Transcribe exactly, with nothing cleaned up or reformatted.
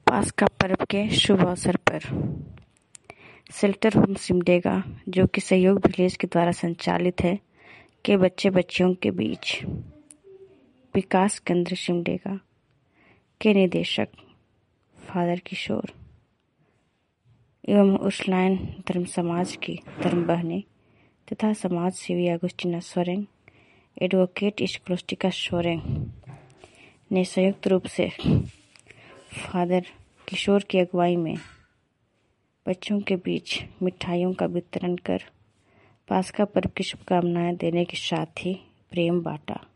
पास्का पर्व के शुभ अवसर पर शेल्टर होम सिमडेगा, जो कि सहयोग विलेज के द्वारा संचालित है, के बच्चे बच्चियों के बीच विकास केंद्र सिमडेगा के निदेशक फादर किशोर एवं उर्सुलाइन धर्म समाज की धर्म बहनें तथा समाज सेवी Augustina Soreng, advocate Scholastica Soreng ने संयुक्त रूप से फादर किशोर की अगुवाई में बच्चों के बीच मिठाइयों का वितरण कर पास्का पर्व की शुभकामनाएं देने के साथ ही प्रेम बांटा।